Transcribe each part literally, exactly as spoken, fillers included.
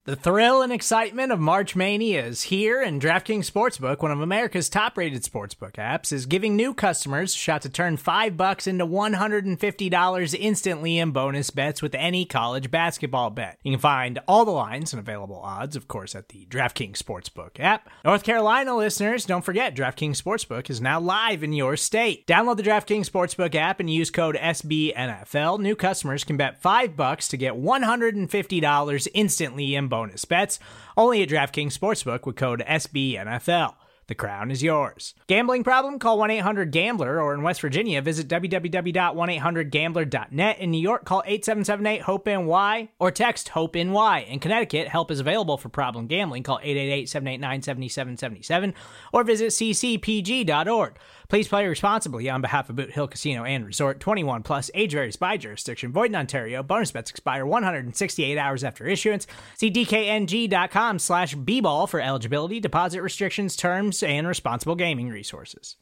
The thrill and excitement of March Mania is here, and DraftKings Sportsbook, one of America's top-rated sportsbook apps, is giving new customers a shot to turn five bucks into one hundred fifty dollars instantly in bonus bets with any college basketball bet. You can find all the lines and available odds, of course, at the DraftKings Sportsbook app. North Carolina listeners, don't forget, DraftKings Sportsbook is now live in your state. Download the DraftKings Sportsbook app and use code S B N F L. New customers can bet five bucks to get one hundred fifty dollars instantly in bonus bets, only at DraftKings Sportsbook with code S B N F L. The crown is yours. Gambling problem? Call one eight hundred gambler, or in West Virginia, visit w w w dot one eight hundred gambler dot net. In New York, call eight seven seven eight hope N Y or text HOPE-NY. In Connecticut, help is available for problem gambling. Call eight eight eight, seven eight nine, seven seven seven seven or visit c c p g dot org. Please play responsibly on behalf of Boot Hill Casino and Resort. twenty-one plus, age varies by jurisdiction. Void in Ontario. Bonus bets expire one hundred sixty-eight hours after issuance. See d k n g dot com slash b ball for eligibility, deposit restrictions, terms, and responsible gaming resources.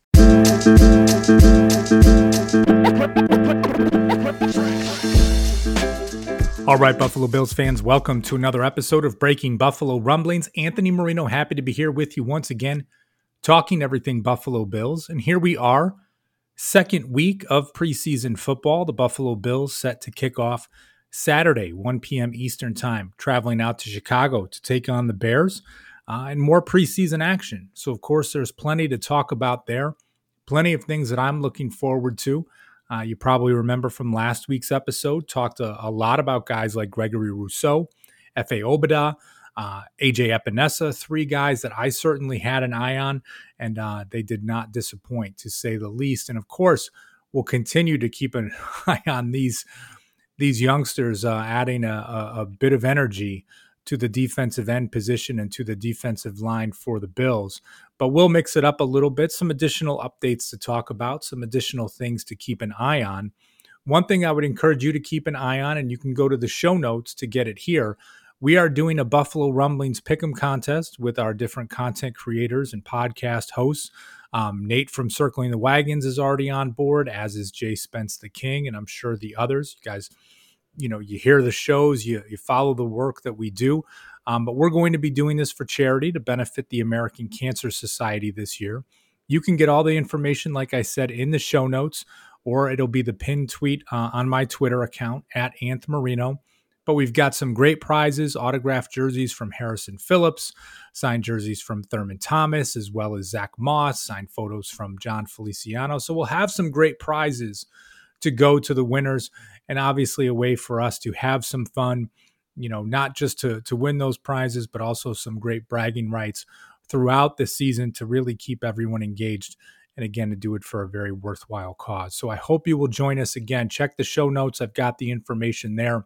All right, Buffalo Bills fans, welcome to another episode of Breaking Buffalo Rumblings. Anthony Marino, happy to be here with you once again, talking everything Buffalo Bills. And here we are, second week of preseason football. The Buffalo Bills set to kick off Saturday, one p.m. Eastern time, traveling out to Chicago to take on the Bears uh, and more preseason action. So, of course, there's plenty to talk about there, plenty of things that I'm looking forward to. Uh, you probably remember from last week's episode, talked a, a lot about guys like Gregory Rousseau, F A. Obada, Uh, A J Epinesa, three guys that I certainly had an eye on, and uh, they did not disappoint, to say the least. And of course, we'll continue to keep an eye on these these youngsters, uh, adding a, a, a bit of energy to the defensive end position and to the defensive line for the Bills. But we'll mix it up a little bit, some additional updates to talk about, some additional things to keep an eye on. One thing I would encourage you to keep an eye on, and you can go to the show notes to get it here, we are doing a Buffalo Rumblings Pick'em contest with our different content creators and podcast hosts. Um, Nate from Circling the Wagons is already on board, as is Jay Spence the King, and I'm sure the others. You guys, you know, you hear the shows, you, you follow the work that we do. Um, but we're going to be doing this for charity to benefit the American Cancer Society this year. You can get all the information, like I said, in the show notes, or it'll be the pinned tweet uh, on my Twitter account, at Anth Marino. But we've got some great prizes, autographed jerseys from Harrison Phillips, signed jerseys from Thurman Thomas, as well as Zach Moss, signed photos from John Feliciano. So we'll have some great prizes to go to the winners, and obviously a way for us to have some fun, you know, not just to, to win those prizes, but also some great bragging rights throughout the season to really keep everyone engaged. And again, to do it for a very worthwhile cause. So I hope you will join us again. Check the show notes. I've got the information there.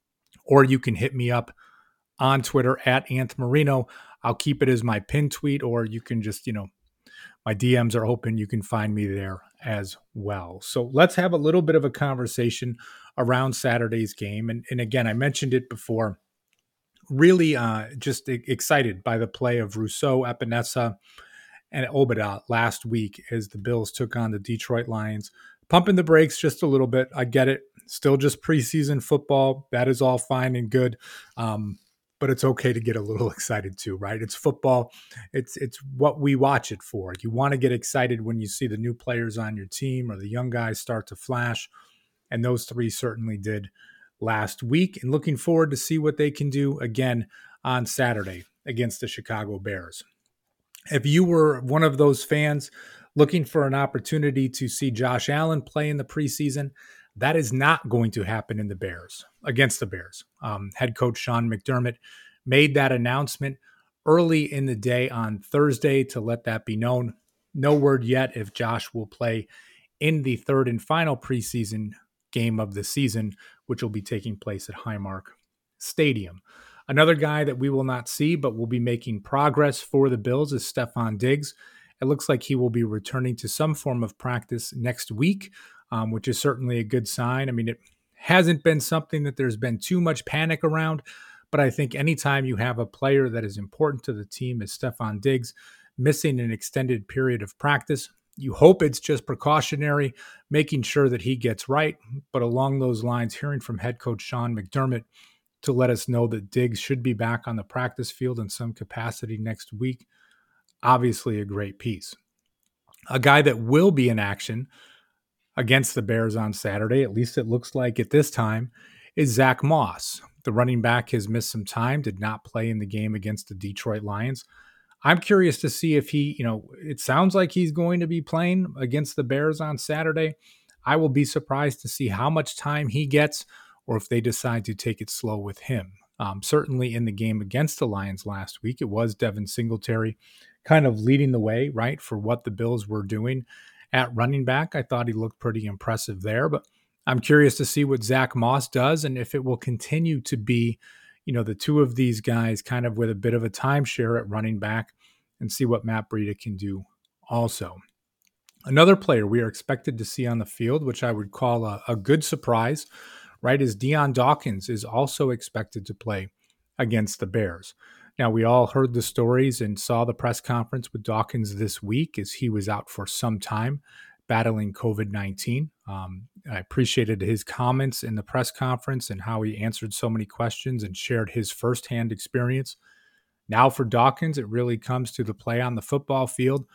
Or you can hit me up on Twitter at Anth Marino. I'll keep it as my pin tweet, or you can just, you know, my D Ms are open. You can find me there as well. So let's have a little bit of a conversation around Saturday's game. And, and again, I mentioned it before, really uh, just excited by the play of Rousseau, Epinesa, and Obada last week as the Bills took on the Detroit Lions. Pumping the brakes just a little bit. I get it. Still just preseason football. That is all fine and good. Um, but it's okay to get a little excited too, right? It's football. It's it's what we watch it for. You want to get excited when you see the new players on your team or the young guys start to flash. And those three certainly did last week. And looking forward to see what they can do again on Saturday against the Chicago Bears. If you were one of those fans looking for an opportunity to see Josh Allen play in the preseason, that is not going to happen in the Bears, against the Bears. Um, head coach Sean McDermott made that announcement early in the day on Thursday to let that be known. No word yet if Josh will play in the third and final preseason game of the season, which will be taking place at Highmark Stadium. Another guy that we will not see but will be making progress for the Bills is Stefon Diggs. It looks like he will be returning to some form of practice next week, um, which is certainly a good sign. I mean, it hasn't been something that there's been too much panic around, but I think anytime you have a player that is important to the team as Stefon Diggs missing an extended period of practice, you hope it's just precautionary, making sure that he gets right. But along those lines, hearing from head coach Sean McDermott to let us know that Diggs should be back on the practice field in some capacity next week. Obviously a great piece. A guy that will be in action against the Bears on Saturday, at least it looks like at this time, is Zach Moss. The running back has missed some time, did not play in the game against the Detroit Lions. I'm curious to see if he, you know, it sounds like he's going to be playing against the Bears on Saturday. I will be surprised to see how much time he gets or if they decide to take it slow with him. Um, certainly in the game against the Lions last week, it was Devin Singletary kind of leading the way, right, for what the Bills were doing at running back. I thought he looked pretty impressive there, but I'm curious to see what Zach Moss does and if it will continue to be, you know, the two of these guys kind of with a bit of a timeshare at running back, and see what Matt Breida can do also. Another player we are expected to see on the field, which I would call a, a good surprise, right, is Dion Dawkins is also expected to play against the Bears. Now, we all heard the stories and saw the press conference with Dawkins this week as he was out for some time battling covid nineteen. Um, I appreciated his comments in the press conference and how he answered so many questions and shared his firsthand experience. Now for Dawkins, it really comes to the play on the football field.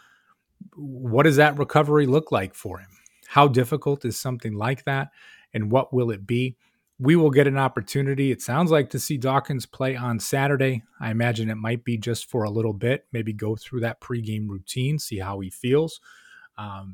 What does that recovery look like for him? How difficult is something like that? And what will it be? We will get an opportunity, it sounds like, to see Dawkins play on Saturday. I imagine it might be just for a little bit, maybe go through that pregame routine, see how he feels, um,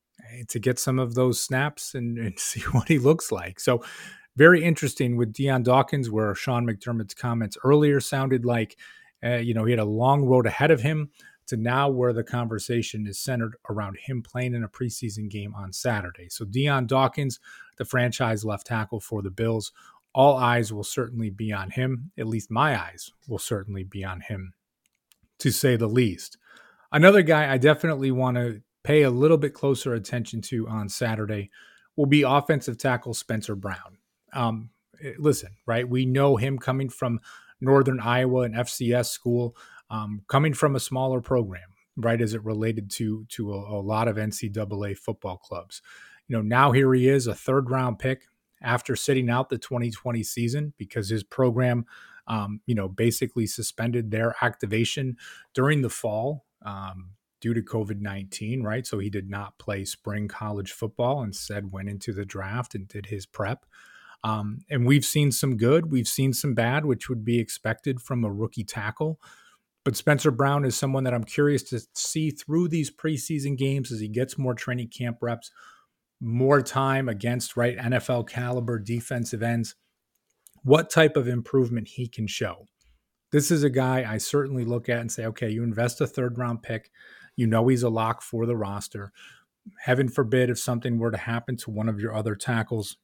to get some of those snaps and, and see what he looks like. So very interesting with Dion Dawkins, where Sean McDermott's comments earlier sounded like, uh, you know, he had a long road ahead of him, to now where the conversation is centered around him playing in a preseason game on Saturday. So Dion Dawkins, the franchise left tackle for the Bills, all eyes will certainly be on him. At least my eyes will certainly be on him, to say the least. Another guy I definitely want to pay a little bit closer attention to on Saturday will be offensive tackle Spencer Brown. Um, listen, right? We know him coming from Northern Iowa, an F C S school, um, coming from a smaller program, right, as it related to, to a, a lot of N C double A football clubs. You know, now here he is, a third round pick after sitting out the twenty twenty season because his program, um, you know, basically suspended their activation during the fall um, due to covid nineteen, right? So he did not play spring college football, instead went into the draft and did his prep. Um, and we've seen some good, we've seen some bad, which would be expected from a rookie tackle. But Spencer Brown is someone that I'm curious to see through these preseason games as he gets more training camp reps, more time against, right, N F L caliber defensive ends, what type of improvement he can show. This is a guy I certainly look at and say, okay, you invest a third round pick, you know he's a lock for the roster. Heaven forbid if something were to happen to one of your other tackles,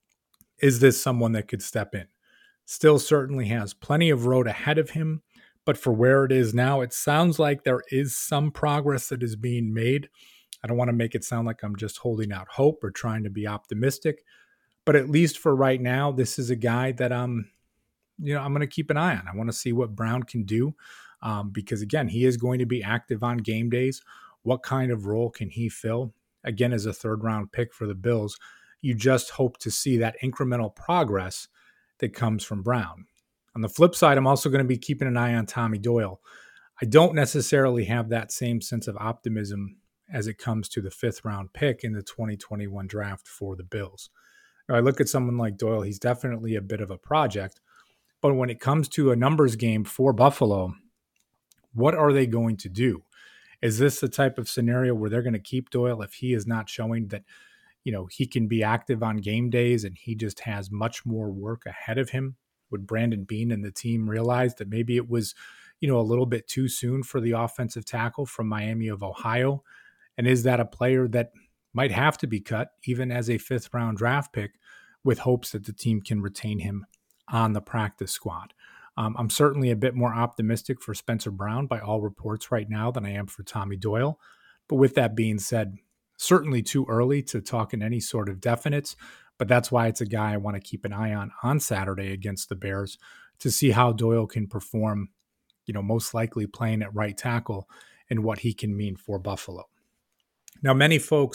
is this someone that could step in? Still certainly has plenty of road ahead of him, but for where it is now, it sounds like there is some progress that is being made. I don't want to make it sound like I'm just holding out hope or trying to be optimistic, but at least for right now, this is a guy that I'm, you know, I'm going to keep an eye on. I want to see what Brown can do um, because, again, he is going to be active on game days. What kind of role can he fill? Again, as a third round pick for the Bills, you just hope to see that incremental progress that comes from Brown. On the flip side, I'm also going to be keeping an eye on Tommy Doyle. I don't necessarily have that same sense of optimism as it comes to the fifth round pick in the twenty twenty-one draft for the Bills. Now, I look at someone like Doyle, he's definitely a bit of a project, but when it comes to a numbers game for Buffalo, what are they going to do? Is this the type of scenario where they're going to keep Doyle if he is not showing that, you know, he can be active on game days and he just has much more work ahead of him? Would Brandon Beane and the team realize that maybe it was, you know, a little bit too soon for the offensive tackle from Miami of Ohio? And is that a player that might have to be cut even as a fifth round draft pick with hopes that the team can retain him on the practice squad? Um, I'm certainly a bit more optimistic for Spencer Brown by all reports right now than I am for Tommy Doyle. But with that being said, certainly too early to talk in any sort of definites, but that's why it's a guy I want to keep an eye on on Saturday against the Bears to see how Doyle can perform, you know, most likely playing at right tackle and what he can mean for Buffalo. Now, many folks,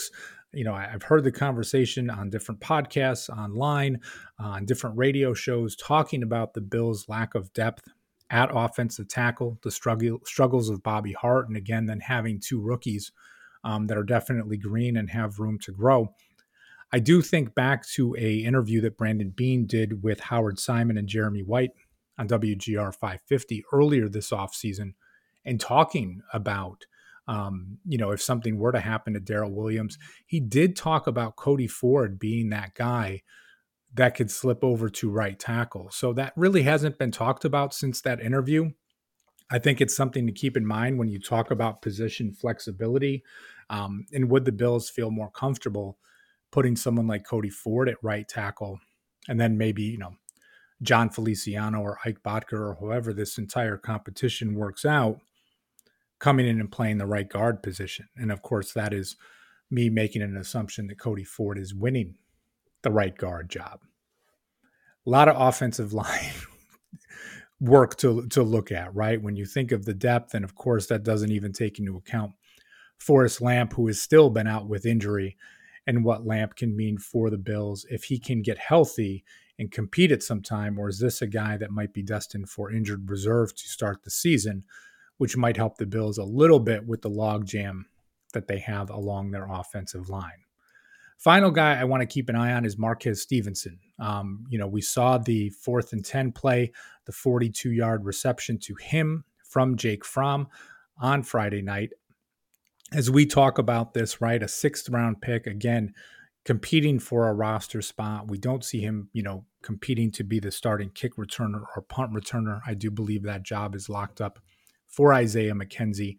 you know, I've heard the conversation on different podcasts, online, on different radio shows, talking about the Bills' lack of depth at offensive tackle, the struggle, struggles of Bobby Hart, and again, then having two rookies um, that are definitely green and have room to grow. I do think back to a interview that Brandon Beane did with Howard Simon and Jeremy White on W G R five fifty earlier this offseason, and talking about, um, you know, if something were to happen to Darrell Williams. He did talk about Cody Ford being that guy that could slip over to right tackle. So that really hasn't been talked about since that interview. I think it's something to keep in mind when you talk about position flexibility. Um, and would the Bills feel more comfortable putting someone like Cody Ford at right tackle, and then maybe, you know, John Feliciano or Ike Boettger or whoever this entire competition works out, coming in and playing the right guard position. And of course, that is me making an assumption that Cody Ford is winning the right guard job. A lot of offensive line work to, to look at, right? When you think of the depth, and of course, that doesn't even take into account Forrest Lamp, who has still been out with injury, and what Lamp can mean for the Bills if he can get healthy and compete at some time, or is this a guy that might be destined for injured reserve to start the season, which might help the Bills a little bit with the logjam that they have along their offensive line. Final guy I want to keep an eye on is Marquez Stevenson. Um, you know, we saw the fourth and ten play, the forty-two-yard reception to him from Jake Fromm on Friday night. As we talk about this, right, a sixth round pick, again, competing for a roster spot. We don't see him, you know, competing to be the starting kick returner or punt returner. I do believe that job is locked up for Isaiah McKenzie.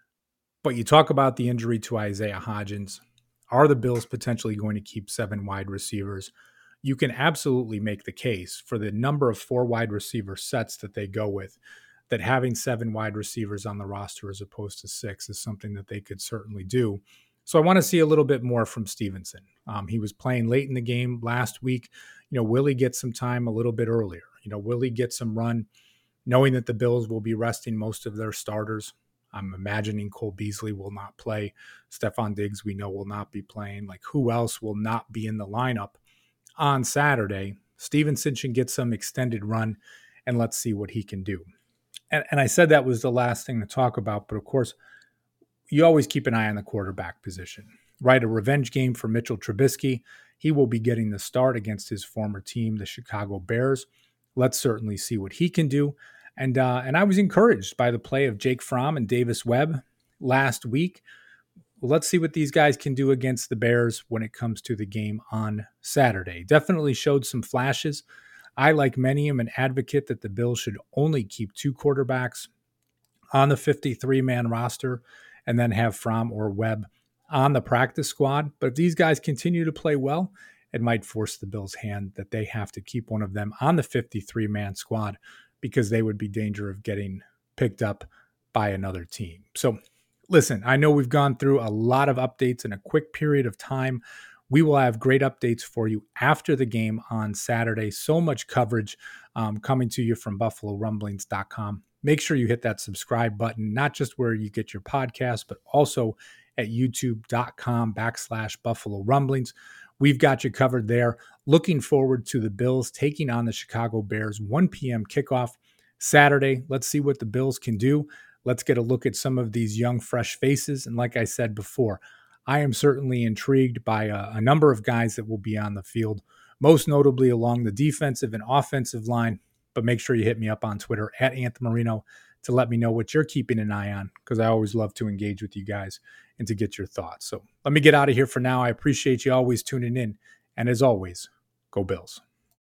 But you talk about the injury to Isaiah Hodgins. Are the Bills potentially going to keep seven wide receivers? You can absolutely make the case for the number of four wide receiver sets that they go with, that having seven wide receivers on the roster as opposed to six is something that they could certainly do. So I want to see a little bit more from Stevenson. Um, he was playing late in the game last week. You know, will he get some time a little bit earlier? You know, will he get some run, knowing that the Bills will be resting most of their starters? I'm imagining Cole Beasley will not play. Stephon Diggs, we know, will not be playing. Like, who else will not be in the lineup on Saturday? Stevenson should get some extended run, and let's see what he can do. And, and I said that was the last thing to talk about, but of course, you always keep an eye on the quarterback position, right? A revenge game for Mitchell Trubisky. He will be getting the start against his former team, the Chicago Bears. Let's certainly see what he can do. And uh, and I was encouraged by the play of Jake Fromm and Davis Webb last week. Well, let's see what these guys can do against the Bears when it comes to the game on Saturday. Definitely showed some flashes. I, like many, am an advocate that the Bills should only keep two quarterbacks on the fifty-three man roster and then have Fromm or Webb on the practice squad. But if these guys continue to play well, it might force the Bills' hand that they have to keep one of them on the fifty-three man squad, because they would be in danger of getting picked up by another team. So listen, I know we've gone through a lot of updates in a quick period of time. We will have great updates for you after the game on Saturday. So much coverage um, coming to you from buffalo rumblings dot com. Make sure you hit that subscribe button, not just where you get your podcast, but also at youtube.com backslash Buffalo Rumblings. We've got you covered there. Looking forward to the Bills taking on the Chicago Bears, one p.m. kickoff Saturday. Let's see what the Bills can do. Let's get a look at some of these young, fresh faces. And like I said before, I am certainly intrigued by a, a number of guys that will be on the field, most notably along the defensive and offensive line. But make sure you hit me up on Twitter at Anthony Marino to let me know what you're keeping an eye on, because I always love to engage with you guys and to get your thoughts. So let me get out of here for now. I appreciate you always tuning in. And as always, go Bills.